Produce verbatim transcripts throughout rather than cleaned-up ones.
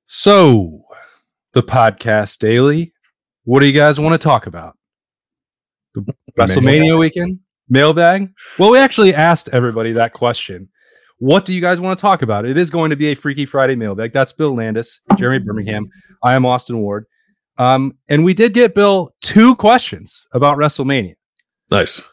So, the podcast daily. What do you guys want to talk about? The WrestleMania mailbag. Weekend? Mailbag? Well, we actually asked everybody that question. What do you guys want to talk about? It is going to be a Freaky Friday mailbag. That's Bill Landis, Jeremy Birmingham. I am Austin Ward. Um, and we did get Bill two questions about WrestleMania. Nice.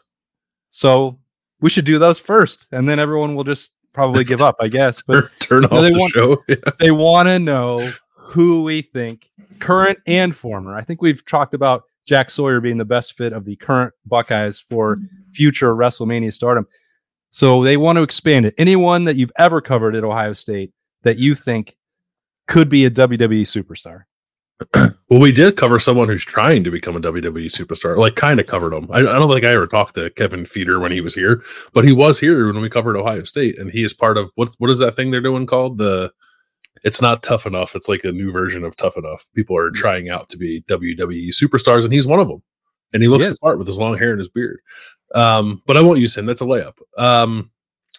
So we should do those first, and then everyone will just probably give up, I guess. But turn off you know, they the want, show. Yeah. They want to know who we think, current and former. I think we've talked about Jack Sawyer being the best fit of the current Buckeyes for future WrestleMania stardom. So they want to expand it. Anyone that you've ever covered at Ohio State that you think could be a W W E superstar? Well, we did cover someone who's trying to become a W W E superstar, like kind of covered him. I, I don't think I ever talked to Kevin Feeder when he was here, but he was here when we covered Ohio State, and he is part of what what is that thing they're doing called the? It's not Tough Enough. It's like a new version of Tough Enough. People are trying out to be W W E superstars, and he's one of them. And he looks he the part with his long hair and his beard. Um, but I won't use him. That's a layup. Um,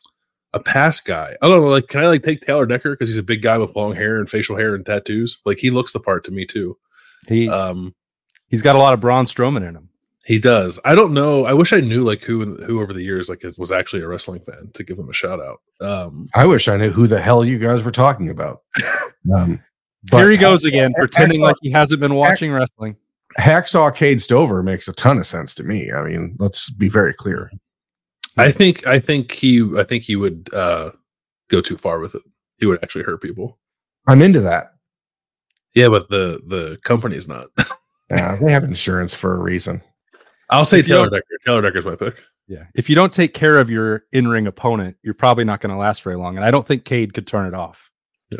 a pass guy. I don't know. Like, can I like take Taylor Decker because he's a big guy with long hair and facial hair and tattoos? Like, he looks the part to me too. He um, he's got a lot of Braun Strowman in him. He does. I don't know. I wish I knew like who who over the years like was actually a wrestling fan to give him a shout out. Um, I wish I knew who the hell you guys were talking about. Um, Here he goes again, Hack- pretending Hacksaw, like he hasn't been watching Hack- wrestling. Hacksaw Cade Stover makes a ton of sense to me. I mean, let's be very clear. I think I think he I think he would uh, go too far with it. He would actually hurt people. I'm into that. Yeah, but the the company's not. Yeah, they have insurance for a reason. I'll say Taylor Decker. Taylor Decker's my pick. Yeah, if you don't take care of your in-ring opponent, you're probably not going to last very long. And I don't think Cade could turn it off. Yeah.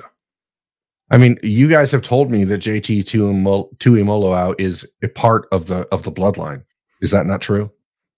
I mean, you guys have told me that J T Tuimoloau is a part of the of the bloodline. Is that not true?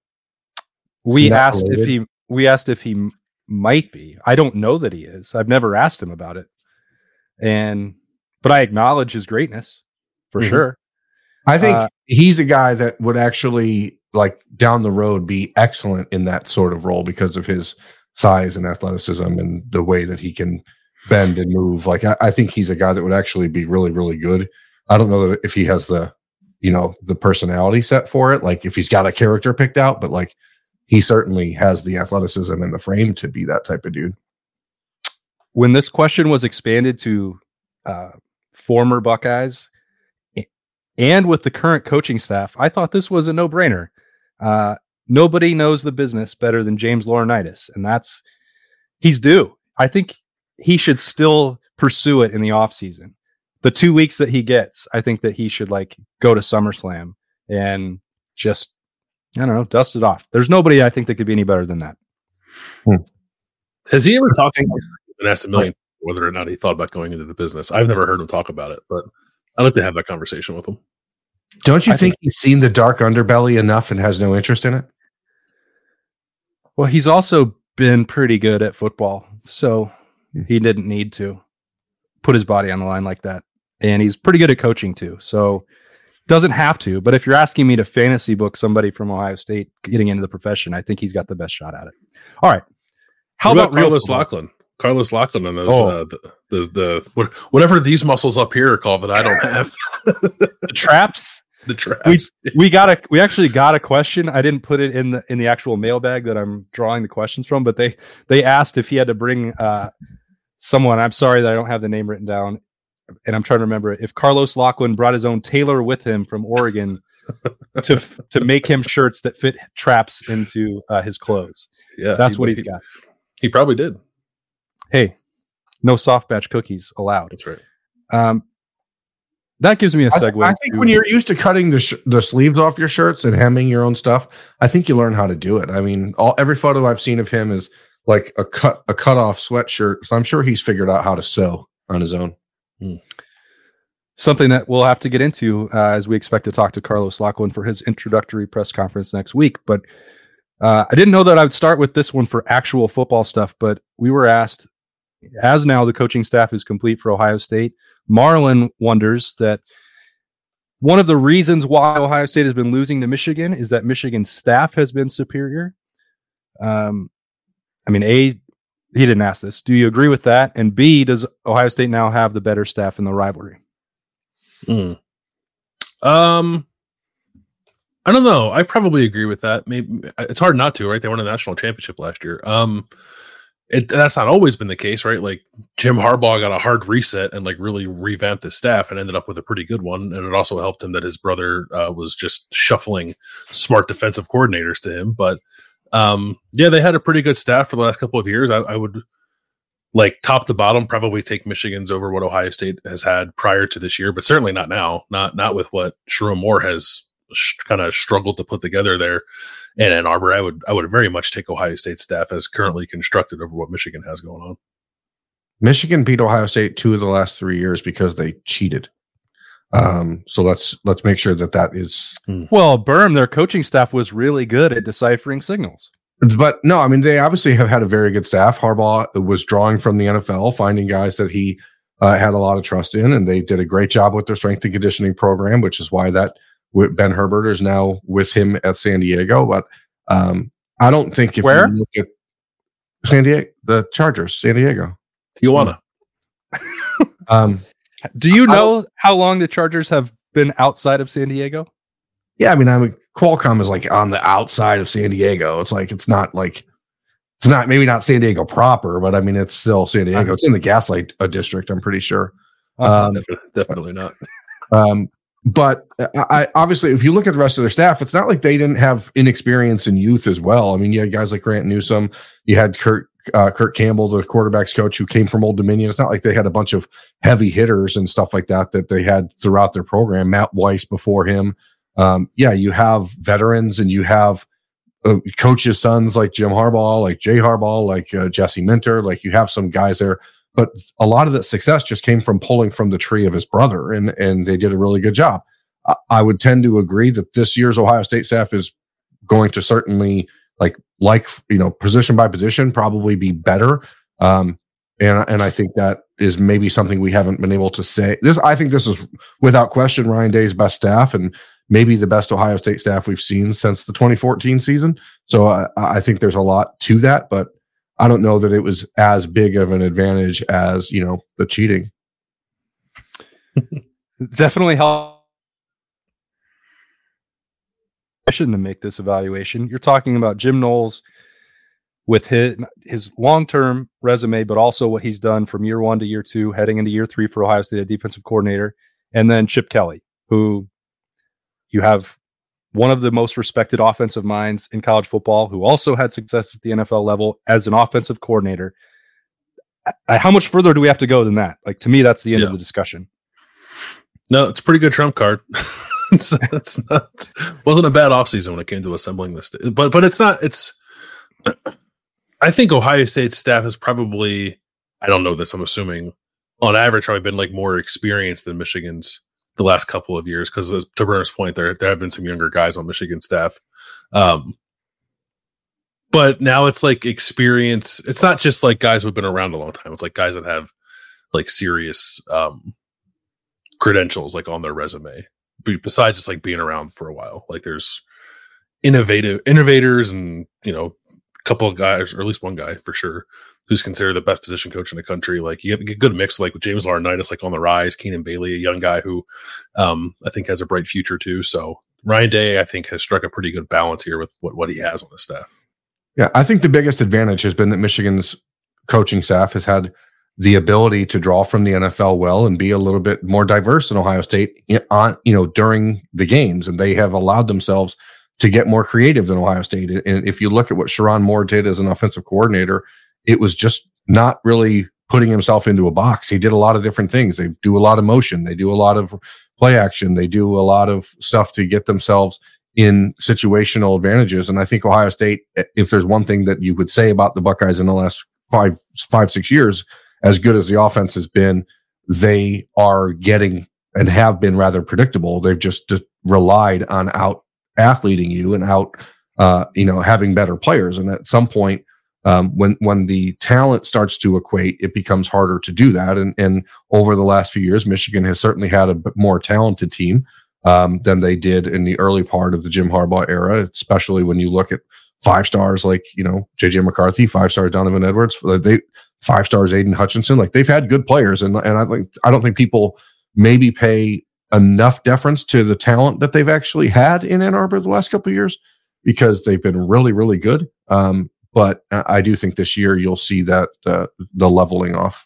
We not asked related? if he we asked if he m- might be. I don't know that he is. I've never asked him about it. And but I acknowledge his greatness for mm-hmm. sure. I think uh, he's a guy that would actually, like, down the road be excellent in that sort of role because of his size and athleticism and the way that he can bend and move. Like, I, I think he's a guy that would actually be really, really good. I don't know that if he has the, you know, the personality set for it, like if he's got a character picked out, but like he certainly has the athleticism and the frame to be that type of dude. When this question was expanded to uh, former Buckeyes, and with the current coaching staff, I thought this was a no-brainer. Uh, nobody knows the business better than James Laurinaitis, and that's he's due. I think he should still pursue it in the offseason. The two weeks that he gets, I think that he should like go to SummerSlam and just, I don't know, dust it off. There's nobody I think that could be any better than that. Hmm. Has he ever talked about and asked a million whether or not he thought about going into the business? I've never heard him talk about it, but I'd like to have that conversation with him. Don't you think, think he's seen the dark underbelly enough and has no interest in it? Well, he's also been pretty good at football, so he didn't need to put his body on the line like that. And he's pretty good at coaching too, so doesn't have to. But if you're asking me to fantasy book somebody from Ohio State getting into the profession, I think he's got the best shot at it. All right. How about, about Carlos Lachlan? Carlos Lachlan and those, oh. uh, the, the, the, whatever these muscles up here are called that I don't have. The traps. The traps. We, we got a, we actually got a question. I didn't put it in the, in the actual mailbag that I'm drawing the questions from, but they, they asked if he had to bring uh, someone. I'm sorry that I don't have the name written down and I'm trying to remember it. If Carlos Lachlan brought his own tailor with him from Oregon to, to make him shirts that fit traps into uh, his clothes. Yeah. That's he, what he's he, got. He probably did. Hey, no soft batch cookies allowed. That's right. Um, that gives me a segue. I, I think to, when you're used to cutting the sh- the sleeves off your shirts and hemming your own stuff, I think you learn how to do it. I mean, all every photo I've seen of him is like a cut a cut off sweatshirt. So I'm sure he's figured out how to sew on his own. Hmm. Something that we'll have to get into uh, as we expect to talk to Carlos Lachlan for his introductory press conference next week. But uh, I didn't know that I would start with this one for actual football stuff. But we were asked, as now the coaching staff is complete for Ohio State, Marlon wonders that one of the reasons why Ohio State has been losing to Michigan is that Michigan's staff has been superior. Um, I mean, A, he didn't ask this. Do you agree with that? And B, does Ohio State now have the better staff in the rivalry? Mm. Um, I don't know. I probably agree with that. Maybe it's hard not to, right? They won a national championship last year. Um, it, that's not always been the case, right? Like Jim Harbaugh got a hard reset and like really revamped his staff and ended up with a pretty good one. And it also helped him that his brother uh, was just shuffling smart defensive coordinators to him. But um, yeah, they had a pretty good staff for the last couple of years. I, I would like top to bottom probably take Michigan's over what Ohio State has had prior to this year, but certainly not now. Not not with what Sherrone Moore has sh- kind of struggled to put together there in Ann Arbor. I would I would very much take Ohio State staff as currently constructed over what Michigan has going on. Michigan beat Ohio State two of the last three years because they cheated. Um, so let's let's make sure that that is. Well, Berm, their coaching staff was really good at deciphering signals. But no, I mean, they obviously have had a very good staff. Harbaugh was drawing from the N F L, finding guys that he uh, had a lot of trust in, and they did a great job with their strength and conditioning program, which is why that Ben Herbert is now with him at San Diego. But um, I don't think if Where? you look at San Diego, the Chargers, San Diego. Tijuana. um, Do you know how long the Chargers have been outside of San Diego? Yeah, I mean, I mean, Qualcomm is like on the outside of San Diego. It's like it's not like it's not maybe not San Diego proper, but I mean, it's still San Diego. It's in the Gaslight uh, district, I'm pretty sure. Um, definitely, definitely not. Um, but I, obviously, if you look at the rest of their staff, it's not like they didn't have inexperience in youth as well. I mean, you had guys like Grant Newsome, you had Kurt uh, Kurt Campbell, the quarterbacks coach, who came from Old Dominion. It's not like they had a bunch of heavy hitters and stuff like that that they had throughout their program. Matt Weiss before him. Um, yeah, you have veterans and you have uh, coaches' sons like Jim Harbaugh, like Jay Harbaugh, like uh, Jesse Minter. Like you have some guys there, but a lot of that success just came from pulling from the tree of his brother, and and they did a really good job. I, I would tend to agree that this year's Ohio State staff is going to certainly like like you know position by position probably be better. Um, and and I think that is maybe something we haven't been able to say. This I think this is without question Ryan Day's best staff and maybe the best Ohio State staff we've seen since the twenty fourteen season. So I, I think there's a lot to that, but I don't know that it was as big of an advantage as, you know, the cheating. Definitely help to make this evaluation. You're talking about Jim Knowles with his, his long-term resume, but also what he's done from year one to year two, heading into year three for Ohio State, a defensive coordinator, and then Chip Kelly, who you have one of the most respected offensive minds in college football, who also had success at the N F L level as an offensive coordinator. I, how much further do we have to go than that? Like, to me, that's the end yeah. of the discussion. No, it's a pretty good trump card. it's, it's not wasn't a bad offseason when it came to assembling this, but but it's not. It's. I think Ohio State's staff has probably, I don't know this, I'm assuming, on average, probably been like more experienced than Michigan's the last couple of years, because to Berner's point, there there have been some younger guys on Michigan staff. Um, but now it's like experience. It's not just like guys who've been around a long time. It's like guys that have like serious um, credentials like on their resume, besides just like being around for a while. Like there's innovative innovators and, you know, a couple of guys, or at least one guy for sure, who's considered the best position coach in the country. Like you have a good mix, like with James Laurinaitis, like on the rise, Keenan Bailey, a young guy who um, I think has a bright future too. So Ryan Day, I think, has struck a pretty good balance here with what, what he has on the staff. Yeah, I think the biggest advantage has been that Michigan's coaching staff has had the ability to draw from the N F L well and be a little bit more diverse than Ohio State on, you know, during the games. And they have allowed themselves to get more creative than Ohio State. And if you look at what Sherrone Moore did as an offensive coordinator, it was just not really putting himself into a box. He did a lot of different things. They do a lot of motion. They do a lot of play action. They do a lot of stuff to get themselves in situational advantages. And I think Ohio State, if there's one thing that you would say about the Buckeyes in the last five, five, six years, as good as the offense has been, they are getting and have been rather predictable. They've just, just relied on out athleting you and out, uh, you know, having better players. And at some point, um, when, when the talent starts to equate, it becomes harder to do that. And, and over the last few years, Michigan has certainly had a bit more talented team, um, than they did in the early part of the Jim Harbaugh era, especially when you look at five stars like, you know, J J McCarthy, five stars Donovan Edwards, they five stars Aiden Hutchinson. Like they've had good players, and and I think I don't think people maybe pay enough deference to the talent that they've actually had in Ann Arbor the last couple of years, because they've been really, really good. Um, but I do think this year you'll see that uh, the leveling off.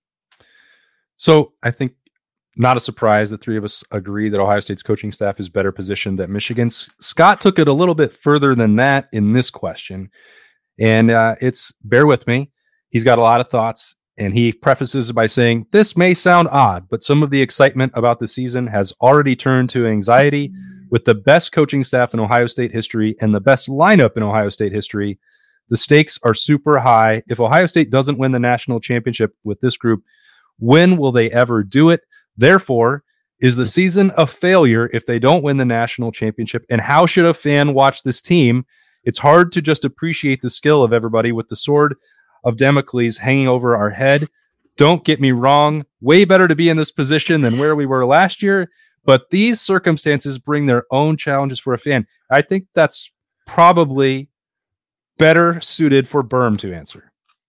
So I think not a surprise the three of us agree that Ohio State's coaching staff is better positioned than Michigan's. Scott took it a little bit further than that in this question. And uh, it's, bear with me, he's got a lot of thoughts. And he prefaces by saying, this may sound odd, but some of the excitement about the season has already turned to anxiety. With the best coaching staff in Ohio State history and the best lineup in Ohio State history, the stakes are super high. If Ohio State doesn't win the national championship with this group, when will they ever do it? Therefore, is the season a failure if they don't win the national championship? And how should a fan watch this team? It's hard to just appreciate the skill of everybody with the sword of Damocles hanging over our head. Don't get me wrong, way better to be in this position than where we were last year, but these circumstances bring their own challenges for a fan. I think that's probably better suited for Berm to answer.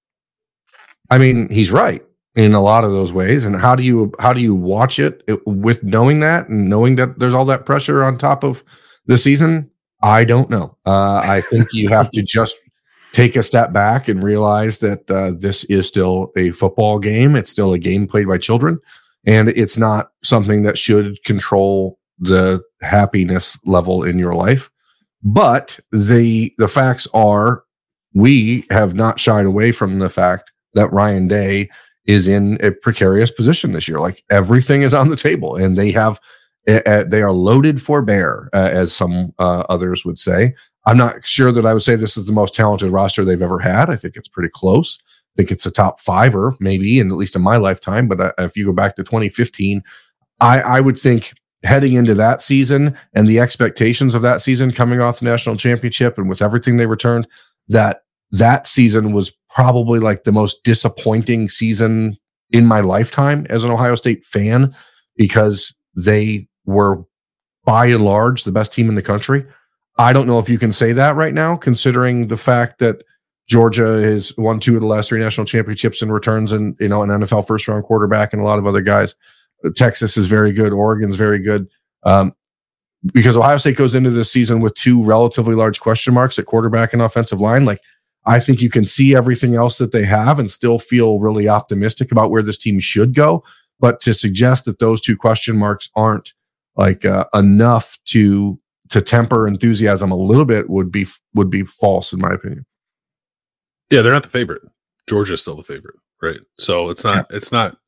I mean, he's right in a lot of those ways. And how do you how do you watch it with knowing that and knowing that there's all that pressure on top of the season? I don't know. Uh, I think you have to just take a step back and realize that uh, this is still a football game. It's still a game played by children, and it's not something that should control the happiness level in your life. But the the facts are, we have not shied away from the fact that Ryan Day is in a precarious position this year. Like everything is on the table, and they have uh, they are loaded for bear, uh, as some uh, others would say. I'm not sure that I would say this is the most talented roster they've ever had. I think it's pretty close. I think it's a top fiver, maybe, and at least in my lifetime. But uh, if you go back to twenty fifteen, I, I would think heading into that season and the expectations of that season coming off the national championship and with everything they returned, that that season was probably like the most disappointing season in my lifetime as an Ohio State fan, because they were by and large the best team in the country. I don't know if you can say that right now, considering the fact that Georgia has won two of the last three national championships and returns, and you know, an N F L first round quarterback and a lot of other guys. Texas is very good. Oregon's very good. Um, because Ohio State goes into this season with two relatively large question marks at quarterback and offensive line. Like, I think you can see everything else that they have and still feel really optimistic about where this team should go. But to suggest that those two question marks aren't like uh, enough to to temper enthusiasm a little bit would be would be false, in my opinion. Yeah, they're not the favorite. Georgia's still the favorite, right? So it's not, yeah. it's not,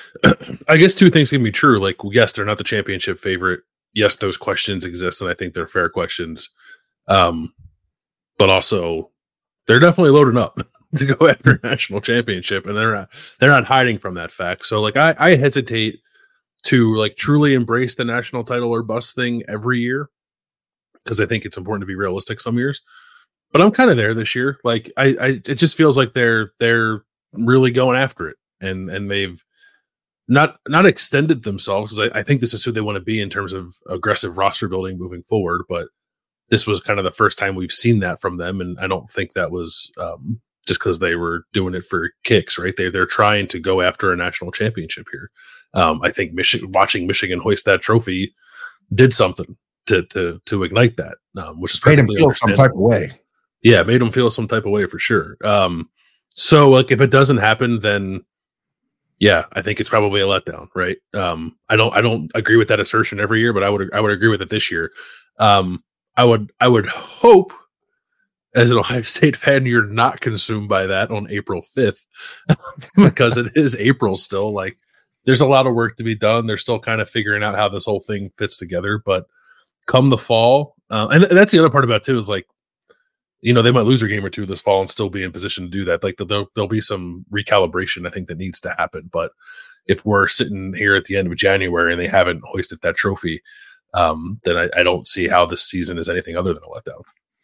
I guess two things can be true. Like, yes, they're not the championship favorite. Yes, those questions exist, and I think they're fair questions. Um, but also, they're definitely loading up to go after a national championship, and they're not, they're not hiding from that fact. So, like, I, I hesitate to, like, truly embrace the national title or bust thing every year, because I think it's important to be realistic some years. But I'm kind of there this year. Like, I, I, it just feels like they're they're really going after it, and and they've not not extended themselves, because I, I think this is who they want to be in terms of aggressive roster building moving forward. But this was kind of the first time we've seen that from them, and I don't think that was um, just because they were doing it for kicks, right? They they're trying to go after a national championship here. Um, I think Michigan, watching Michigan hoist that trophy, did something to to to ignite that, um, which is made them feel some type of way. Yeah, it made them feel some type of way for sure. Um, so, like, if it doesn't happen, then yeah, I think it's probably a letdown, right? Um, I don't, I don't agree with that assertion every year, but I would, I would agree with it this year. Um, I would, I would hope, as an Ohio State fan, you're not consumed by that on April fifth, because it is April still. Like, there's a lot of work to be done. They're still kind of figuring out how this whole thing fits together. But come the fall, uh, and that's the other part about it too, is like, you know, they might lose a game or two this fall and still be in position to do that. Like, there'll, there'll be some recalibration, I think, that needs to happen. But if we're sitting here at the end of January and they haven't hoisted that trophy, um, then I, I don't see how this season is anything other than a letdown.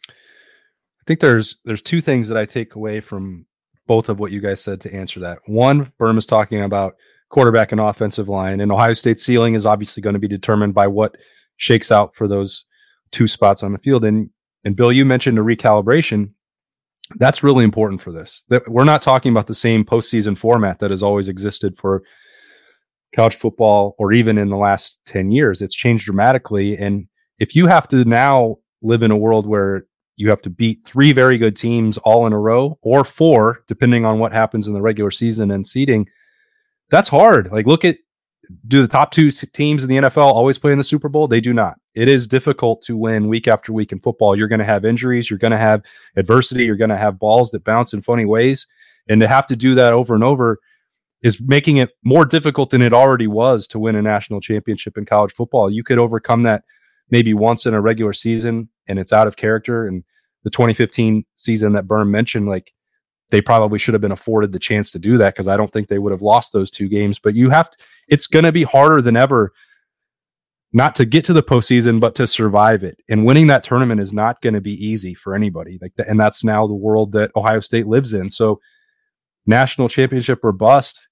I think there's there's two things that I take away from both of what you guys said to answer that. One, Berm is talking about quarterback and offensive line, and Ohio State's ceiling is obviously going to be determined by what shakes out for those two spots on the field. And and Bill, you mentioned a recalibration. That's really important for this. That we're not talking about the same postseason format that has always existed for college football, or even in the last ten years. It's changed dramatically. And if you have to now live in a world where you have to beat three very good teams all in a row, or four, depending on what happens in the regular season and seeding, that's hard. Like, look at, do the top two teams in the N F L always play in the Super Bowl? They do not. It is difficult to win week after week in football. You're going to have injuries. You're going to have adversity. You're going to have balls that bounce in funny ways. And to have to do that over and over is making it more difficult than it already was to win a national championship in college football. You could overcome that maybe once in a regular season, and it's out of character. And the twenty fifteen season that Berm mentioned, like, they probably should have been afforded the chance to do that, because I don't think they would have lost those two games. But you have to, it's going to be harder than ever not to get to the postseason, but to survive it. And winning that tournament is not going to be easy for anybody. Like, and that's now the world that Ohio State lives in. So national championship or bust,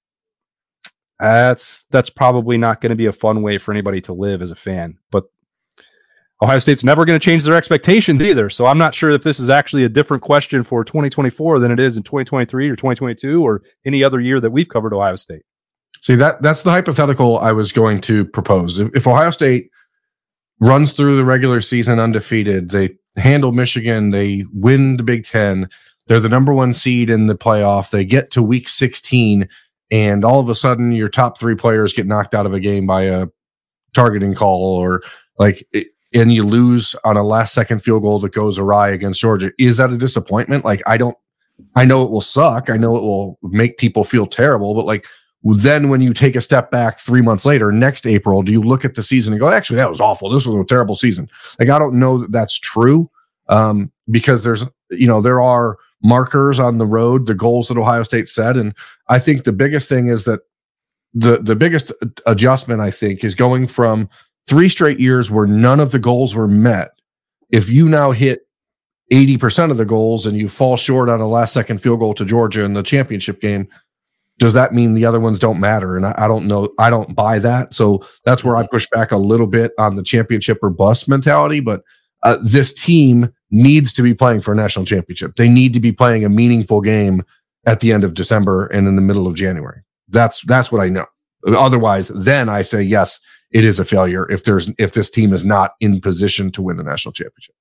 that's, that's probably not going to be a fun way for anybody to live as a fan. But Ohio State's never going to change their expectations either. So I'm not sure if this is actually a different question for twenty twenty-four than it is in twenty twenty-three or twenty twenty-two or any other year that we've covered Ohio State. See, that that's the hypothetical I was going to propose. If, if Ohio State runs through the regular season undefeated, they handle Michigan, they win the Big Ten, they're the number one seed in the playoff, they get to week sixteen, and all of a sudden your top three players get knocked out of a game by a targeting call, or like, it, and you lose on a last second field goal that goes awry against Georgia. Is that a disappointment? Like, I don't, I know it will suck. I know it will make people feel terrible, but like, then when you take a step back three months later, next April, do you look at the season and go, actually, that was awful. This was a terrible season. Like, I don't know that that's true, um, because there's, you know, there are markers on the road, the goals that Ohio State set. And I think the biggest thing is that the, the biggest adjustment, I think, is going from three straight years where none of the goals were met. If you now hit eighty percent of the goals and you fall short on a last second field goal to Georgia in the championship game, does that mean the other ones don't matter? And I, I don't know. I don't buy that. So that's where I push back a little bit on the championship or bust mentality. But uh, this team needs to be playing for a national championship. They need to be playing a meaningful game at the end of December and in the middle of January. That's, that's what I know. Otherwise, then I say, yes, it is a failure if there's if this team is not in position to win the national championship.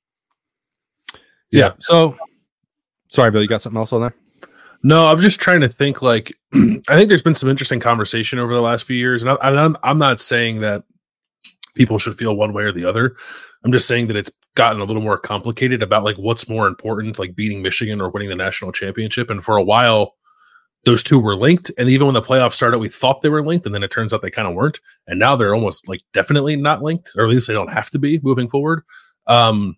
Yeah. So, sorry, Bill, you got something else on there? No, I'm just trying to think. Like, I think there's been some interesting conversation over the last few years, and I, I'm I'm not saying that people should feel one way or the other. I'm just saying that it's gotten a little more complicated about like what's more important, like beating Michigan or winning the national championship. And for a while, those two were linked. And even when the playoffs started, we thought they were linked. And then it turns out they kind of weren't. And now they're almost like definitely not linked, or at least they don't have to be moving forward. Um,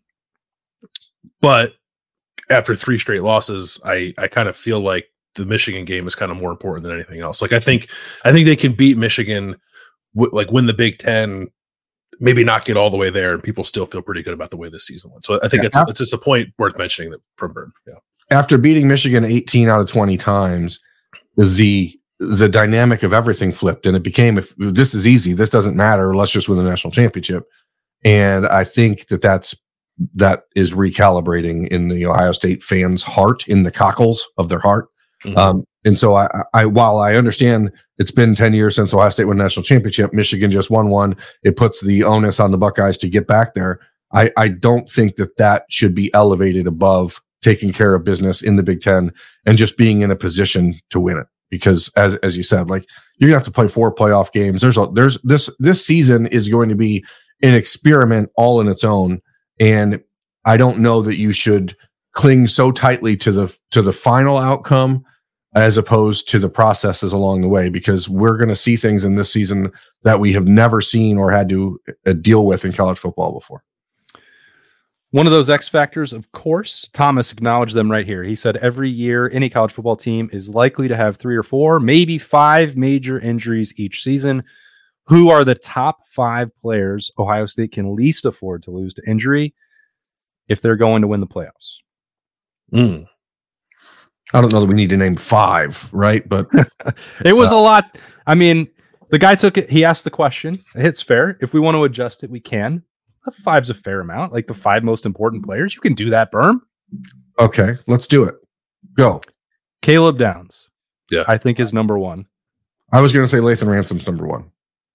but after three straight losses, I, I kind of feel like the Michigan game is kind of more important than anything else. Like, I think, I think they can beat Michigan, w- like win the Big Ten, maybe not get all the way there, and people still feel pretty good about the way this season went. So I think yeah, it's, after, it's just a point worth mentioning that from Berm. Yeah. After beating Michigan eighteen out of twenty times, the the dynamic of everything flipped, and it became, if this is easy, this doesn't matter, let's just win the national championship. And I think that that's that is recalibrating in the Ohio State fans' heart, in the cockles of their heart. Mm-hmm. Um, and so I, I, while I understand it's been ten years since Ohio State won the national championship, Michigan just won one. It puts the onus on the Buckeyes to get back there. I, I don't think that that should be elevated above taking care of business in the Big Ten and just being in a position to win it. Because as, as you said, like, you're gonna have to play four playoff games. There's a, there's this, this season is going to be an experiment all in its own. And I don't know that you should cling so tightly to the, to the final outcome as opposed to the processes along the way, because we're going to see things in this season that we have never seen or had to uh, deal with in college football before. One of those X factors, of course, Thomas acknowledged them right here. He said every year any college football team is likely to have three or four, maybe five major injuries each season. Who are the top five players Ohio State can least afford to lose to injury if they're going to win the playoffs? Mm. I don't know that we need to name five, right? But it was uh, a lot. I mean, the guy took it. He asked the question. It's fair. If we want to adjust it, we can. five's a fair amount. Like the five most important players, you can do that, Berm. Okay, let's do it. Go. Caleb Downs. Yeah. I think is number one. I was going to say Lathan Ransom's number one.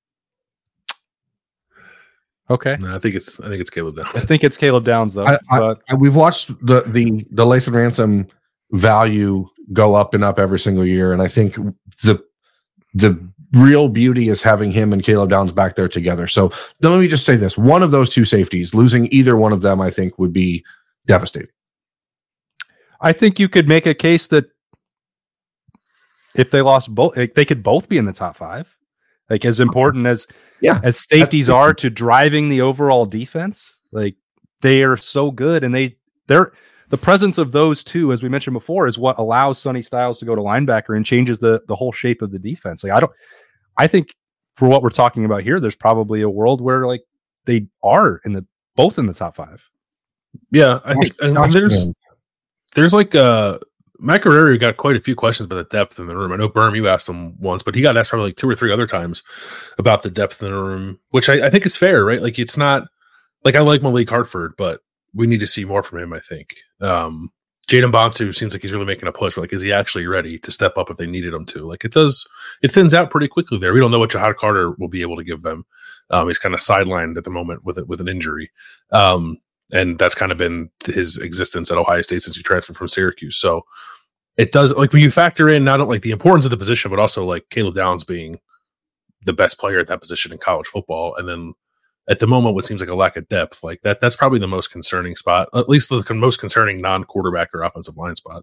Okay. No, I think it's I think it's Caleb Downs. I think it's Caleb Downs though. I, I, but I, we've watched the the the Lathan Ransom value go up and up every single year, and I think the the real beauty is having him and Caleb Downs back there together. So let me just say this: one of those two safeties, losing either one of them, I think would be devastating. I think you could make a case that if they lost both, like, they could both be in the top five. Like as important as yeah as safeties are to driving the overall defense, like they are so good, and they they're the presence of those two, as we mentioned before, is what allows Sonny Styles to go to linebacker and changes the the whole shape of the defense. Like I don't, I think for what we're talking about here, there's probably a world where like they are in the both in the top five. Yeah, I think and there's there's like uh Matt Guerrero got quite a few questions about the depth in the room. I know Berm, you asked him once, but he got asked probably like two or three other times about the depth in the room, which I, I think is fair, right? Like it's not like I like Malik Hartford, but we need to see more from him. I think um, Jaden Bonsu seems like he's really making a push. Like, is he actually ready to step up if they needed him to? Like, it does. It thins out pretty quickly there. We don't know what Jahad Carter will be able to give them. Um, he's kind of sidelined at the moment with it with an injury. Um, And that's kind of been his existence at Ohio State since he transferred from Syracuse. So it does, like, when you factor in not only like the importance of the position, but also like Caleb Downs being the best player at that position in college football. And then at the moment, what seems like a lack of depth, like that, that's probably the most concerning spot, at least the con- most concerning non-quarterback or offensive line spot.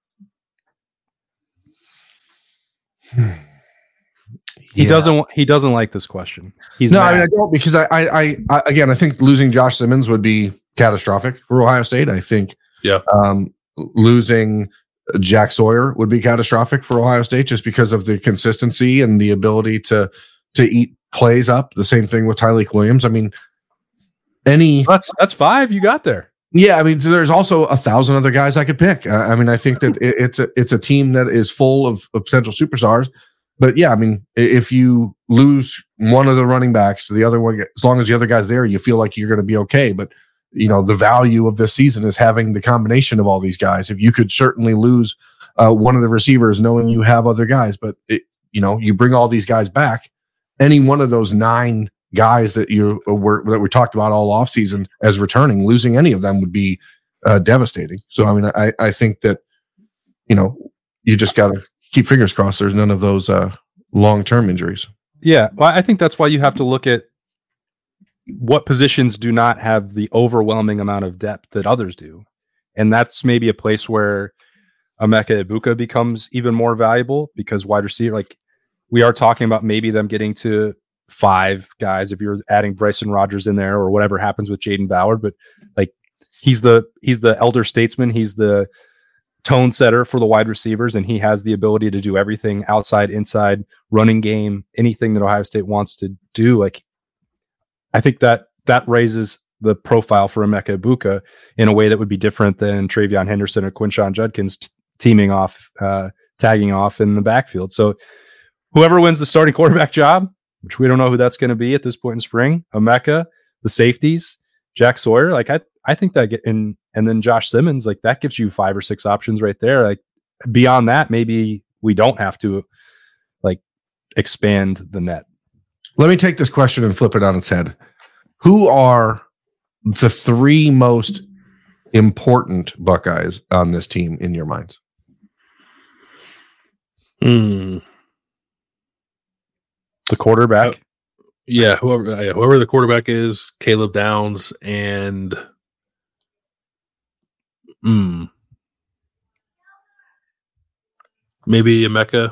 He Yeah. doesn't. He doesn't like this question. He's no, mad. I mean I don't because I, I, I, I, again, I think losing Josh Simmons would be catastrophic for Ohio State. I think, Yeah. um, losing Jack Sawyer would be catastrophic for Ohio State just because of the consistency and the ability to to eat plays up. The same thing with Tyleik Williams. I mean, any that's that's five you got there. yeah, I mean, there's also a thousand other guys I could pick. Uh, I mean, I think that it, it's a it's a team that is full of, of potential superstars. But yeah, I mean, if you lose one of the running backs, the other one, as long as the other guy's there, you feel like you're going to be okay. But you know, the value of this season is having the combination of all these guys. If you could certainly lose uh, one of the receivers, knowing you have other guys, but it, you know, you bring all these guys back, any one of those nine guys that you were that we talked about all offseason as returning, losing any of them would be uh, devastating. So, I mean, I, I think that, you know, you just got to keep fingers crossed there's none of those uh, long-term injuries. Yeah, well, I think that's why you have to look at what positions do not have the overwhelming amount of depth that others do. And that's maybe a place where Emeka Egbuka becomes even more valuable because wide receiver, like we are talking about maybe them getting to five guys if you're adding Bryson Rodgers in there or whatever happens with Jaden Ballard. But like he's the he's the elder statesman, he's the tone setter for the wide receivers, and he has the ability to do everything outside, inside, running game, anything that Ohio State wants to do. Like I think that that raises the profile for Emeka Egbuka in a way that would be different than Travion Henderson or Quinshon Judkins t- teaming off, uh, tagging off in the backfield. So whoever wins the starting quarterback job, which we don't know who that's going to be at this point in spring, Emeka, the safeties, Jack Sawyer, like I, I think that get in, and then Josh Simmons, like that gives you five or six options right there. Like beyond that, maybe we don't have to like expand the net. Let me take this question and flip it on its head. Who are the three most important Buckeyes on this team in your minds? Hmm. The quarterback. Uh, yeah, whoever uh, yeah, whoever the quarterback is, Caleb Downs and hmm, maybe Emeka.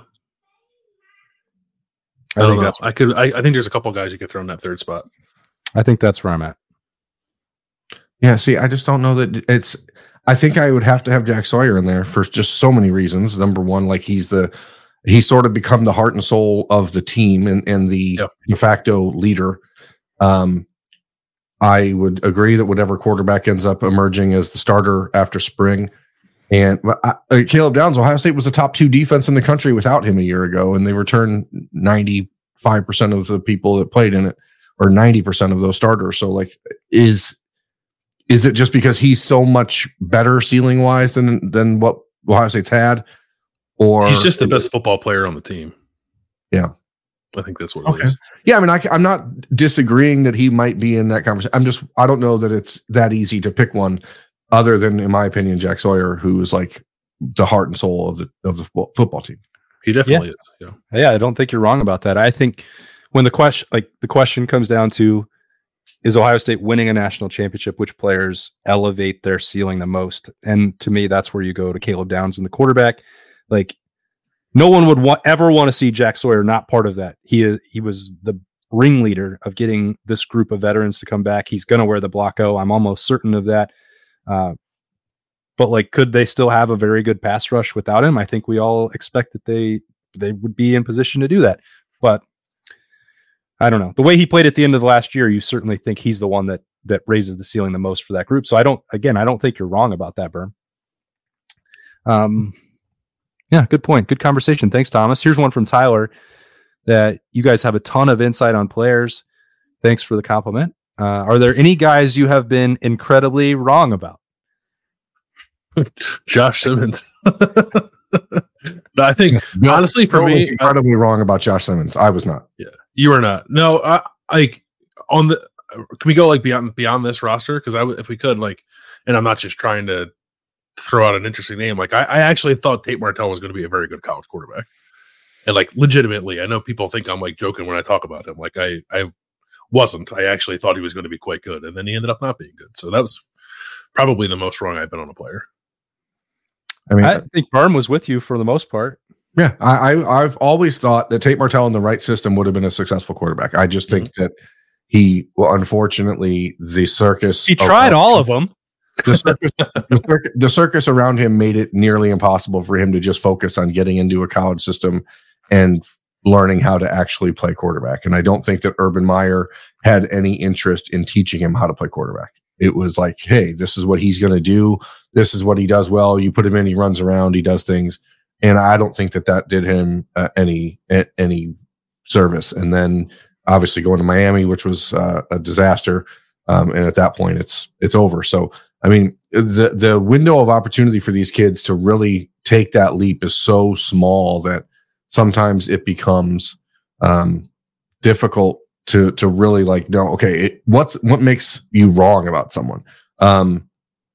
I, I don't think know. That's I could. I, I think there's a couple guys you could throw in that third spot. I think that's where I'm at. Yeah. See, I just don't know that it's. I think I would have to have Jack Sawyer in there for just so many reasons. Number one, like he's the he's sort of become the heart and soul of the team and and the yep. de facto leader. Um, I would agree that whatever quarterback ends up emerging as the starter after spring. And uh, Caleb Downs, Ohio State was the top two defense in the country without him a year ago, and they returned ninety-five percent of the people that played in it or ninety percent of those starters. So like, is is it just because he's so much better ceiling wise than than what Ohio State's had, or he's just the best football player on the team? Yeah, I think that's what okay. it is. Yeah, I mean, I, I'm not disagreeing that he might be in that conversation. I'm just, I don't know that it's that easy to pick one, other than, in my opinion, Jack Sawyer, who is like the heart and soul of the of the football team. He definitely yeah. is. Yeah, yeah, I don't think you're wrong about that. I think when the question, like the question, comes down to, is Ohio State winning a national championship? Which players elevate their ceiling the most? And to me, that's where you go to Caleb Downs and the quarterback. Like, no one would want, ever want to see Jack Sawyer not part of that. He he was the ringleader of getting this group of veterans to come back. He's going to wear the block O. I'm almost certain of that. Uh, but like, could they still have a very good pass rush without him? I think we all expect that they they would be in position to do that. But I don't know. The way he played at the end of the last year, you certainly think he's the one that that raises the ceiling the most for that group. So I don't, again, I don't think you're wrong about that, Berm. Um, yeah, good point. Good conversation. Thanks, Thomas. Here's one from Tyler that you guys have a ton of insight on players. Thanks for the compliment. Uh, are there any guys you have been incredibly wrong about? Josh Simmons. I think, honestly, for Bill me, was incredibly I, wrong about Josh Simmons. I was not. Yeah, you were not. No, I like on the. Can we go like beyond beyond this roster? Because I, if we could, like, and I'm not just trying to throw out an interesting name. Like, I, I actually thought Tate Martell was going to be a very good college quarterback, and like, legitimately, I know people think I'm like joking when I talk about him. Like, I, I wasn't. I actually thought he was going to be quite good, and then he ended up not being good. So that was probably the most wrong I've been on a player. I mean, I think Berm was with you for the most part. Yeah, I, I I've always thought that Tate Martell in the right system would have been a successful quarterback. I just think mm-hmm. that he, well, unfortunately, the circus. He tried around, all of them. The circus, the, circus, the circus around him made it nearly impossible for him to just focus on getting into a college system and learning how to actually play quarterback. And I don't think that Urban Meyer had any interest in teaching him how to play quarterback. It was like, hey, this is what he's going to do. This is what he does well. You put him in, he runs around, he does things. And I don't think that that did him uh, any uh, any service. And then obviously going to Miami, which was uh, a disaster. Um, and at that point, it's it's over. So, I mean, the the window of opportunity for these kids to really take that leap is so small that sometimes it becomes um, difficult to to really like know, okay, it, what's what makes you wrong about someone. Um,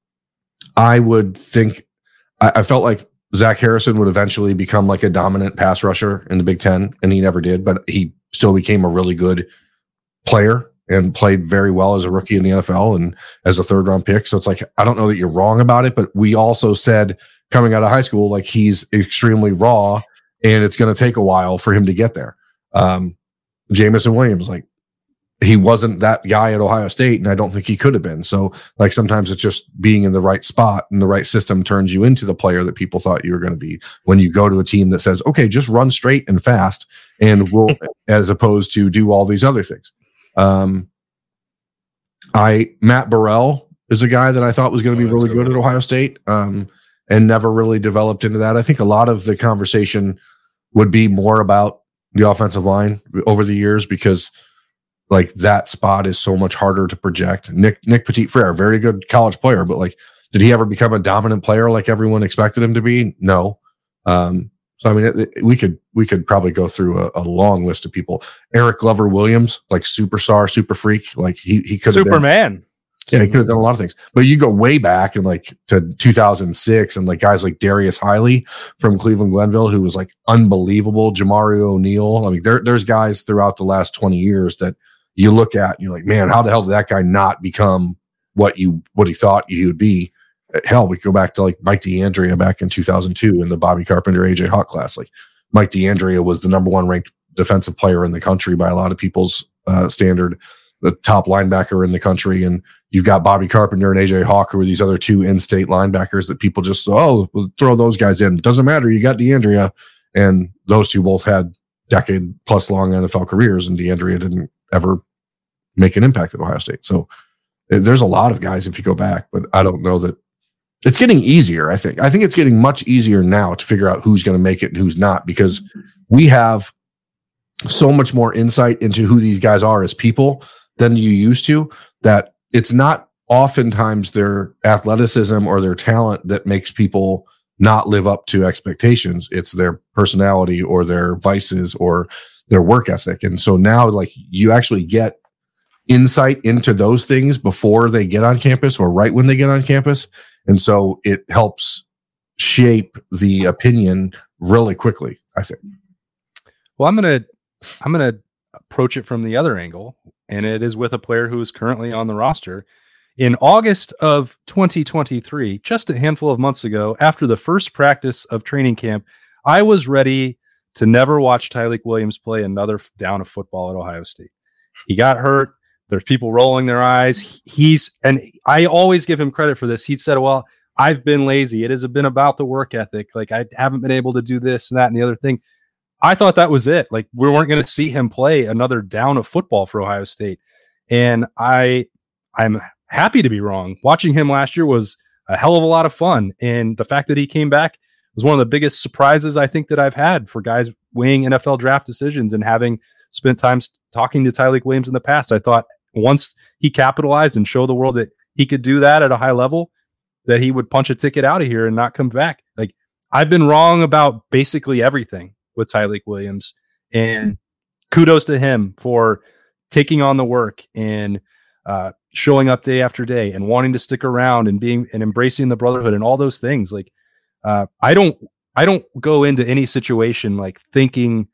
I would think I, I felt like Zach Harrison would eventually become like a dominant pass rusher in the Big Ten, and he never did, but he still became a really good player and played very well as a rookie in the N F L and as a third round pick. So it's like, I don't know that you're wrong about it, but we also said coming out of high school, like he's extremely raw and it's going to take a while for him to get there. Um, Jamison Williams, like he wasn't that guy at Ohio State, and I don't think he could have been. So like sometimes it's just being in the right spot and the right system turns you into the player that people thought you were going to be when you go to a team that says, okay, just run straight and fast and we'll, as opposed to do all these other things. Um, I, Matt Burrell is a guy that I thought was going to be oh, really good, good at Ohio State, um, and never really developed into that. I think a lot of the conversation would be more about the offensive line over the years because like that spot is so much harder to project. Nick, Nick Petit-Frere, very good college player, but like, did he ever become a dominant player like everyone expected him to be? No. Um, so, I mean, it, it, we could, we could probably go through a, a long list of people. Eric Glover Williams, like superstar, super freak. Like he, he could have Superman. Been, yeah, he could have done a lot of things, but you go way back and like to two thousand six and like guys like Darius Hiley from Cleveland Glenville, who was like unbelievable. Jamario O'Neal. I mean, there, there's guys throughout the last twenty years that you look at and you're like, man, how the hell did that guy not become what you, what he thought he would be? Hell, we go back to like Mike D'Andrea back in two thousand two in the Bobby Carpenter, A J Hawk class. Like Mike D'Andrea was the number one ranked defensive player in the country by a lot of people's uh, standard, the top linebacker in the country. And you've got Bobby Carpenter and A J Hawk, who are these other two in-state linebackers that people just, oh, we'll throw those guys in. Doesn't matter. You got D'Andrea. And those two both had decade plus long N F L careers, and D'Andrea didn't ever make an impact at Ohio State. So there's a lot of guys if you go back, but I don't know that it's getting easier. I think, I think it's getting much easier now to figure out who's going to make it and who's not, because we have so much more insight into who these guys are as people than you used to, that it's not oftentimes their athleticism or their talent that makes people not live up to expectations. It's their personality or their vices or their work ethic. And so now, like, you actually get insight into those things before they get on campus or right when they get on campus. And so it helps shape the opinion really quickly, I think. Well, I'm going to, I'm going to approach it from the other angle, and it is with a player who is currently on the roster. In August of twenty twenty-three, just a handful of months ago, after the first practice of training camp, I was ready to never watch Tyleik Williams play another down of football at Ohio State. He got hurt. There's people rolling their eyes. He's, and I always give him credit for this. He said, well, I've been lazy. It has been about the work ethic. Like, I haven't been able to do this and that and the other thing. I thought that was it. Like, we weren't going to see him play another down of football for Ohio State. And I, I'm happy to be wrong. Watching him last year was a hell of a lot of fun. And the fact that he came back was one of the biggest surprises I think that I've had for guys weighing N F L draft decisions, and having spent time talking to Tyleik Williams in the past. I thought once he capitalized and showed the world that he could do that at a high level, that he would punch a ticket out of here and not come back. Like, I've been wrong about basically everything with Tyleik Williams, and kudos to him for taking on the work and uh, showing up day after day and wanting to stick around and being and embracing the brotherhood and all those things. Like, uh, I don't, I don't go into any situation like thinking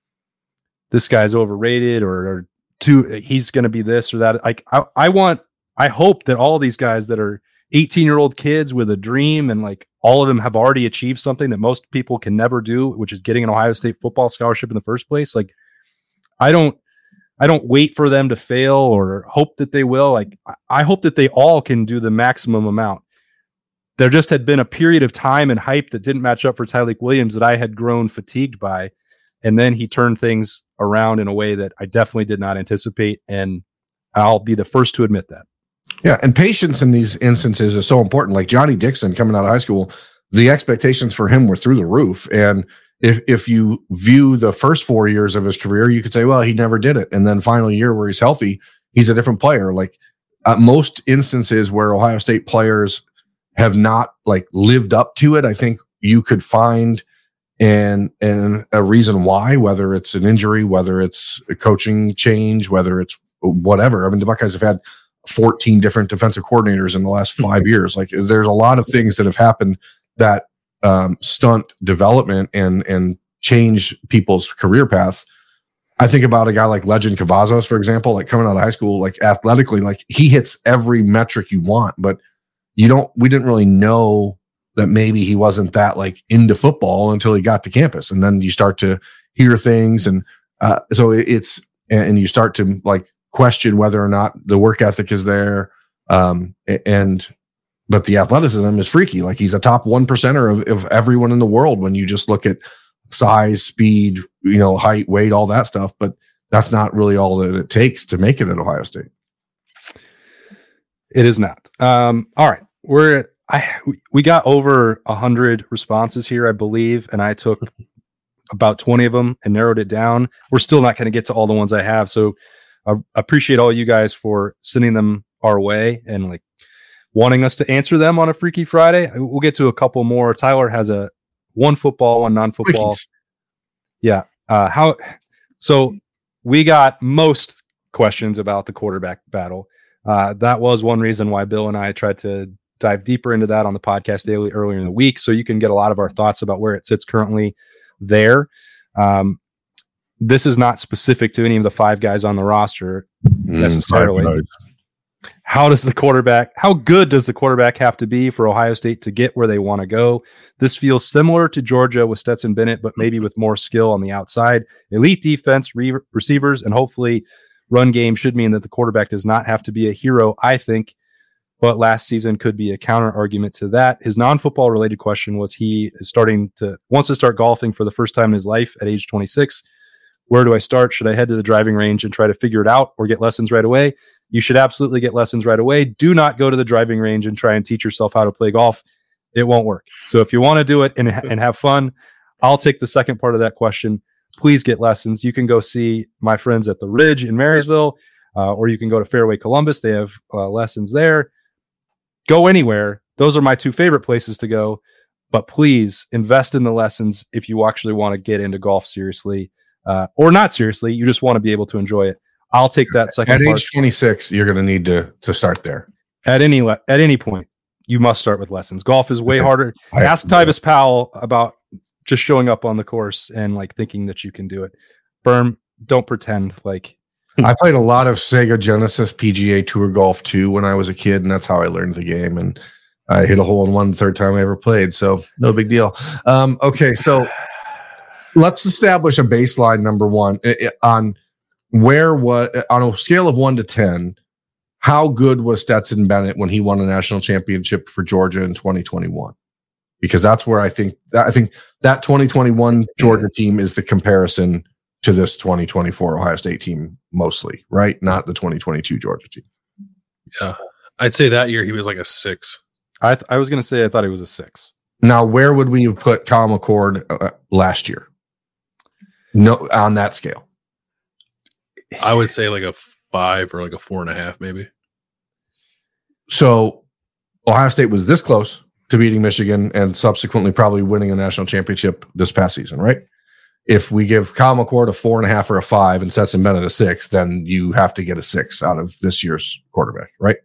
this guy's overrated or, or too, he's going to be this or that. Like, I, I want, I hope that all these guys that are eighteen year old kids with a dream, and like all of them have already achieved something that most people can never do, which is getting an Ohio State football scholarship in the first place. Like, I don't, I don't wait for them to fail or hope that they will. Like, I hope that they all can do the maximum amount. There just had been a period of time and hype that didn't match up for Tyleik Williams that I had grown fatigued by. And then he turned things around in a way that I definitely did not anticipate. And I'll be the first to admit that. Yeah. And patience in these instances is so important. Like Johnny Dixon coming out of high school, the expectations for him were through the roof. And if, if you view the first four years of his career, you could say, well, he never did it. And then final year where he's healthy, he's a different player. Like uh, most instances where Ohio State players have not like lived up to it, I think you could find and and a reason why, whether it's an injury, whether it's a coaching change, whether it's whatever. I mean, the Buckeyes have had fourteen different defensive coordinators in the last five years. Like, there's a lot of things that have happened that um, stunt development and and change people's career paths. I think about a guy like Legend Cavazos, for example, like coming out of high school, like athletically, like he hits every metric you want, but you don't, we didn't really know that maybe he wasn't that like into football until he got to campus. And then you start to hear things. And uh, so it's, and you start to like question whether or not the work ethic is there. Um, and, but the athleticism is freaky. Like, he's a top one percenter of, of everyone in the world when you just look at size, speed, you know, height, weight, all that stuff. But that's not really all that it takes to make it at Ohio State. It is not. Um, all right. We're, I, we got over a hundred responses here, I believe. And I took about twenty of them and narrowed it down. We're still not going to get to all the ones I have. So I appreciate all you guys for sending them our way and like wanting us to answer them on a Freaky Friday. We'll get to a couple more. Tyler has a one football, one non-football. Quickies. Yeah. Uh, how, so we got most questions about the quarterback battle. Uh, that was one reason why Bill and I tried to dive deeper into that on the podcast daily earlier in the week. So you can get a lot of our thoughts about where it sits currently there. Um, this is not specific to any of the five guys on the roster necessarily. Mm, how does the quarterback, how good does the quarterback have to be for Ohio State to get where they want to go? This feels similar to Georgia with Stetson Bennett, but maybe with more skill on the outside. Elite defense, re- receivers, and hopefully run game should mean that the quarterback does not have to be a hero, I think, but last season could be a counter argument to that. His non-football related question was he is starting to, wants to start golfing for the first time in his life at age twenty-six. Where do I start? Should I head to the driving range and try to figure it out or get lessons right away? You should absolutely get lessons right away. Do not go to the driving range and try and teach yourself how to play golf. It won't work. So if you want to do it and, and have fun, I'll take the second part of that question. please get lessons. You can go see my friends at the Ridge in Marysville, uh, or you can go to Fairway Columbus. They have uh, lessons there. Go anywhere. Those are my two favorite places to go. But please invest in the lessons if you actually want to get into golf seriously, uh, or not seriously. You just want to be able to enjoy it. I'll take that second. At part. age twenty-six, you're going to need to to start there. At any le- at any point, you must start with lessons. Golf is way Okay. harder. I- Ask Tyvis Powell about just showing up on the course and like thinking that you can do it. Berm, don't pretend like. I played a lot of Sega Genesis P G A Tour Golf too when I was a kid, and that's how I learned the game. And I hit a hole in one the third time I ever played, so no big deal. Um, okay, so let's establish a baseline number one I- I- on where what on a scale of one to ten. How good was Stetson Bennett when he won a national championship for Georgia in twenty twenty-one? Because that's where I think I think that twenty twenty-one Georgia team is the comparison to this twenty twenty-four Ohio State team mostly, right? Not the twenty twenty-two Georgia team. Yeah, I'd say that year he was like a six. I th- I was going to say I thought he was a six. Now, where would we have put Kyle McCord uh, last year? No, on that scale. I would say like a five or like a four and a half, maybe. So Ohio State was this close to beating Michigan and subsequently probably winning a national championship this past season, right? If we give Kyle McCord a four and a half or a five and Stetson Bennett a six, then you have to get a six out of this year's quarterback, right?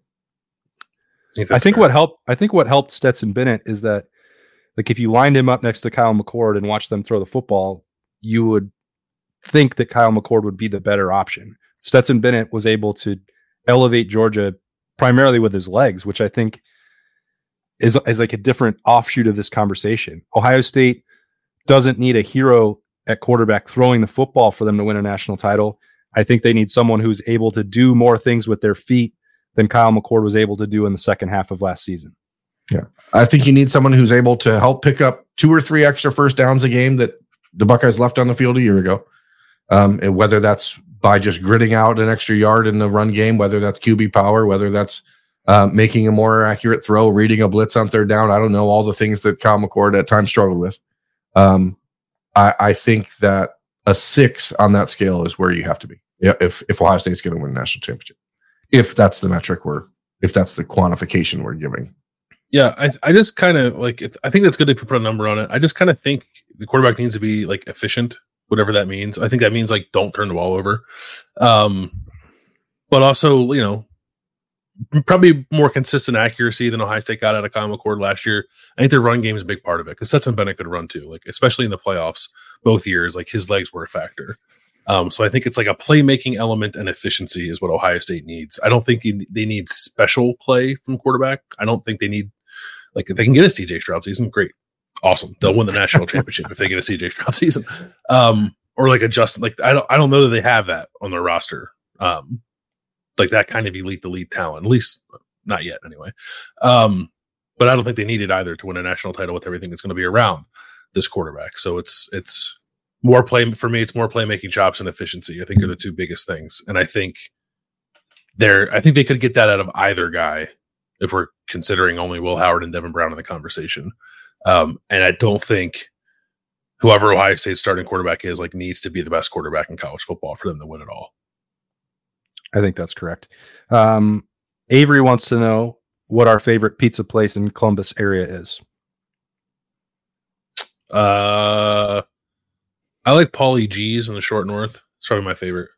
think I that's think fair. what helped I think what helped Stetson Bennett is that like if you lined him up next to Kyle McCord and watched them throw the football, you would think that Kyle McCord would be the better option. Stetson Bennett was able to elevate Georgia primarily with his legs, which I think is, is like a different offshoot of this conversation. Ohio State doesn't need a hero at quarterback throwing the football for them to win a national title. I think they need someone who's able to do more things with their feet than Kyle McCord was able to do in the second half of last season. Yeah. I think you need someone who's able to help pick up two or three extra first downs a game that the Buckeyes left on the field a year ago. Um, and whether that's by just gritting out an extra yard in the run game, whether that's Q B power, whether that's uh, making a more accurate throw, reading a blitz on third down. I don't know, all the things that Kyle McCord at times struggled with. Um, I, I think that a six on that scale is where you have to be. Yeah, if, if Ohio State's going to win a national championship, if that's the metric we're, if that's the quantification we're giving. Yeah, I I just kind of like it, I think that's good if you put a number on it. I just kind of think the quarterback needs to be like efficient, whatever that means. I think that means like don't turn the ball over, um, but also you know probably more consistent accuracy than Ohio State got out of Kyle McCord last year. I think their run game is a big part of it because Stetson Bennett could run too, like especially in the playoffs both years. Like his legs were a factor. Um, so I think it's like a playmaking element and efficiency is what Ohio State needs. I don't think they need special play from quarterback. I don't think they need. Like if they can get a C J Stroud season, great, awesome. They'll win the national championship if they get a C J Stroud season, um, or like a Justin. Like I don't, I don't know that they have that on their roster, um, like that kind of elite, elite talent. At least not yet, anyway. Um, but I don't think they need it either to win a national title with everything that's going to be around this quarterback. So it's it's more play for me. It's more playmaking chops and efficiency. I think are the two biggest things, and I think they're. I think they could get that out of either guy. If we're considering only Will Howard and Devin Brown in the conversation. Um, and I don't think whoever Ohio State's starting quarterback is like needs to be the best quarterback in college football for them to win it all. I think that's correct. Um, Avery wants to know what our favorite pizza place in Columbus area is. Uh, I like Paulie G's in the Short North. It's probably my favorite.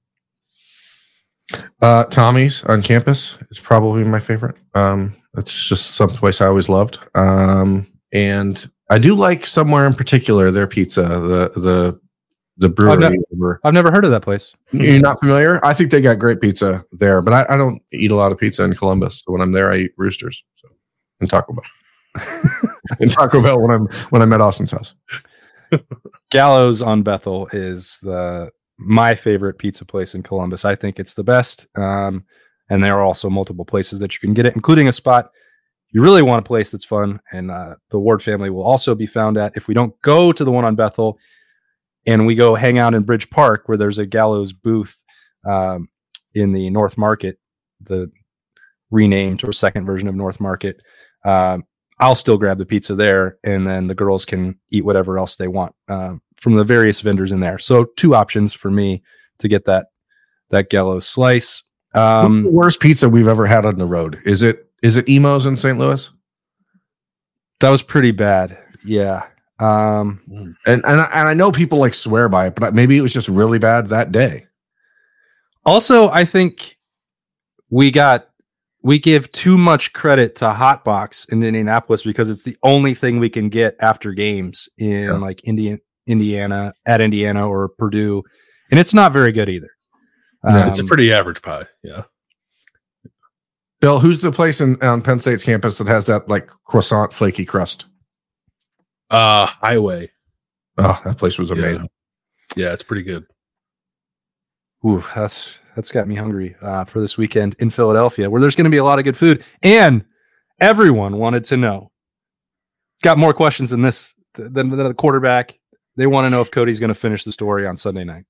Uh, Tommy's on campus is probably my favorite. Um, it's just some place I always loved. Um, and I do like somewhere in particular their pizza, the the the brewery. I've never, I've never heard of that place. You're not familiar? I think they got great pizza there, but I, I don't eat a lot of pizza in Columbus. So when I'm there, I eat Roosters so, and Taco Bell. and Taco Bell when I'm when I'm at Austin's house. Gallows on Bethel is the my favorite pizza place in Columbus. I think it's the best. Um, and there are also multiple places that you can get it, including a spot you really want a place that's fun. And uh, the Ward family will also be found at. If we don't go to the one on Bethel and we go hang out in Bridge Park, where there's a Gallows booth um, in the North Market, the renamed or second version of North Market, um, I'll still grab the pizza there, and then the girls can eat whatever else they want uh, from the various vendors in there. So two options for me to get that that Gallo slice. Um, What's the worst pizza we've ever had on the road? Is it is it Emo's in Saint Louis? That was pretty bad. Yeah. Um, and and I, and I know people like swear by it, but maybe it was just really bad that day. Also, I think we got we give too much credit to Hotbox in Indianapolis because it's the only thing we can get after games in yeah. like Indian Indiana at Indiana or Purdue, and it's not very good either. Yeah, um, it's a pretty average pie. Yeah. Bill, who's the place in, on Penn State's campus that has that like croissant flaky crust? Uh, Highway. Oh, that place was amazing. Yeah, yeah, it's pretty good. Ooh, that's that's got me hungry uh, for this weekend in Philadelphia, where there's going to be a lot of good food. And everyone wanted to know. Got more questions than this than, than the quarterback. They want to know if Cody's going to finish the story on Sunday night.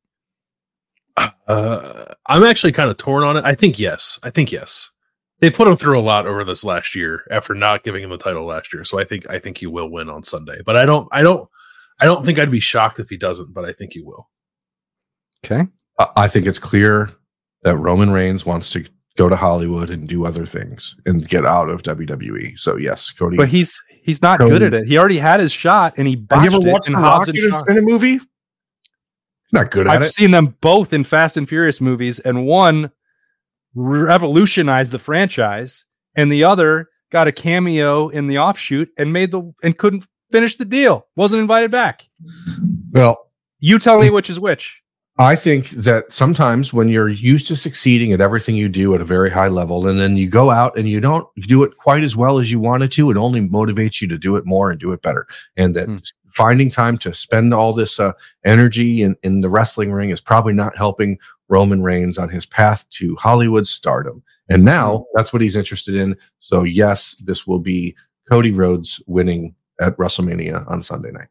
Uh, I'm actually kind of torn on it. I think yes. I think yes. They put him through a lot over this last year after not giving him the title last year. So I think I think he will win on Sunday. But I don't I don't I don't think I'd be shocked if he doesn't, but I think he will. Okay. I think it's clear that Roman Reigns wants to go to Hollywood and do other things and get out of W W E. So yes, Cody. But he's he's not Cody. good at it. He already had his shot and he botched Have you ever it watched in The Hobbs Rock and in, Shaw. in a movie? He's not good at I've it. seen them both in Fast and Furious movies, and one revolutionized the franchise, and the other got a cameo in the offshoot and made the and couldn't finish the deal. Wasn't invited back. Well, you tell me which is which. I think that sometimes when you're used to succeeding at everything you do at a very high level, and then you go out and you don't do it quite as well as you wanted to, it only motivates you to do it more and do it better. And that mm. finding time to spend all this uh, energy in, in the wrestling ring is probably not helping Roman Reigns on his path to Hollywood stardom. And now that's what he's interested in. So yes, this will be Cody Rhodes winning at WrestleMania on Sunday night.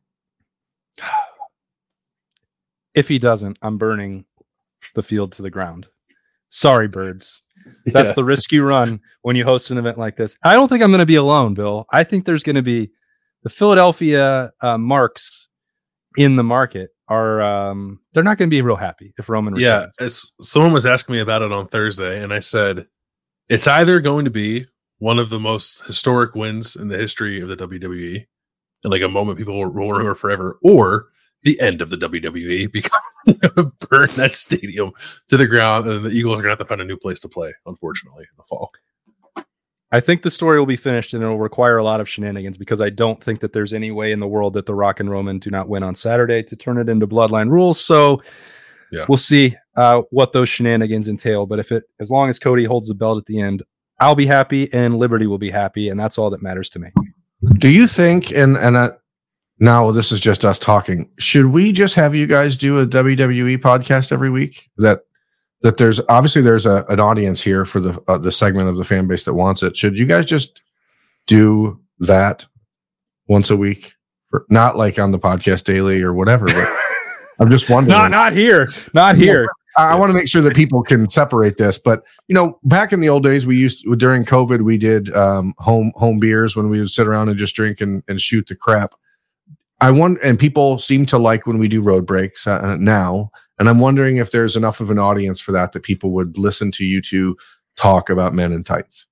If he doesn't, I'm burning the field to the ground. Sorry, birds. That's yeah. the risk you run when you host an event like this. I don't think I'm going to be alone, Bill. I think there's going to be the Philadelphia uh, marks in the market are um, they're not going to be real happy if Roman returns. Yeah, as someone was asking me about it on Thursday, and I said it's either going to be one of the most historic wins in the history of the W W E, and like a moment people will remember forever, or the end of the W W E because we're going to burn that stadium to the ground, and the Eagles are going to have to find a new place to play, unfortunately, in the fall. I think the story will be finished, and it will require a lot of shenanigans because I don't think that there's any way in the world that The Rock and Roman do not win on Saturday to turn it into Bloodline rules. So yeah. we'll see uh, what those shenanigans entail. But if it, as long as Cody holds the belt at the end, I'll be happy, and Liberty will be happy, and that's all that matters to me. Do you think, and and uh, now this is just us talking, should we just have you guys do a W W E podcast every week? That that there's obviously there's a, an audience here for the uh, the segment of the fan base that wants it. Should you guys just do that once a week, for, not like on the podcast daily or whatever? But I'm just wondering. not not here, not here. I, I want to make sure that people can separate this. But you know, back in the old days, we used to, during COVID, we did um, home home beers when we would sit around and just drink and, and shoot the crap. I want, and people seem to like when we do road breaks uh, now. And I'm wondering if there's enough of an audience for that, that people would listen to you two talk about men in tights.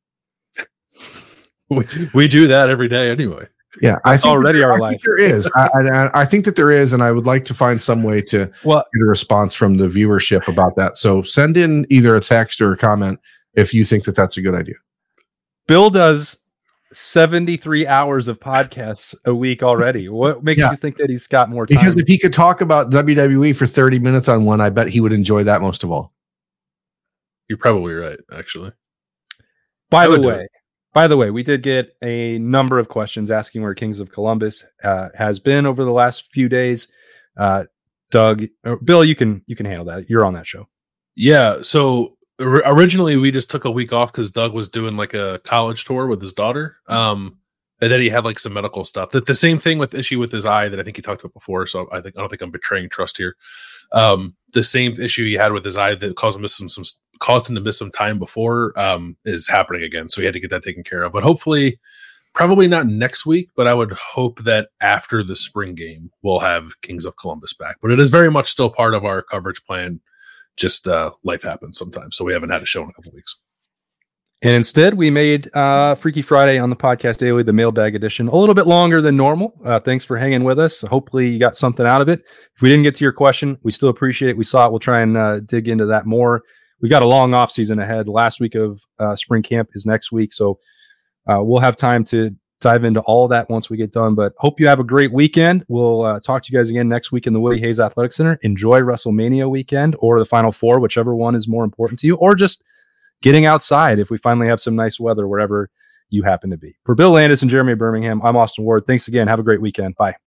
We, we do that every day anyway. Yeah. I it's think already there, our I life. Think there is. I, I, I think that there is. And I would like to find some way to well, get a response from the viewership about that. So send in either a text or a comment if you think that that's a good idea. Bill does seventy-three hours of podcasts a week already. What makes yeah. you think that he's got more time? Because if he could talk about W W E for thirty minutes on one, I bet he would enjoy that most of all. You're probably right, actually. By the way, by the way, we did get a number of questions asking where Kings of Columbus uh, has been over the last few days. Uh, Doug, or Bill, you can you can handle that. You're on that show. Yeah. So originally we just took a week off because Doug was doing like a college tour with his daughter. Um, and then he had like some medical stuff. That the same thing with issue with his eye that I think he talked about before. So I think I don't think I'm betraying trust here. Um, the same issue he had with his eye that caused him to miss some, some caused him to miss some time before um, is happening again. So he had to get that taken care of. But hopefully Probably not next week, but I would hope that after the spring game, we'll have Kings of Columbus back. But it is very much still part of our coverage plan. Just uh, life happens sometimes, so we haven't had a show in a couple weeks. And instead, we made uh, Freaky Friday on the Podcast Daily, the mailbag edition, a little bit longer than normal. Uh, thanks for hanging with us. Hopefully, you got something out of it. If we didn't get to your question, we still appreciate it. We saw it. We'll try and uh, dig into that more. We've got a long off season ahead. The last week of uh, spring camp is next week, so uh, we'll have time to dive into all of that once we get done. But hope you have a great weekend. We'll uh, talk to you guys again next week in the Woody Hayes Athletic Center. Enjoy WrestleMania weekend or the Final Four, whichever one is more important to you, or just getting outside if we finally have some nice weather wherever you happen to be. For Bill Landis and Jeremy Birmingham, I'm Austin Ward. Thanks again. Have a great weekend. Bye.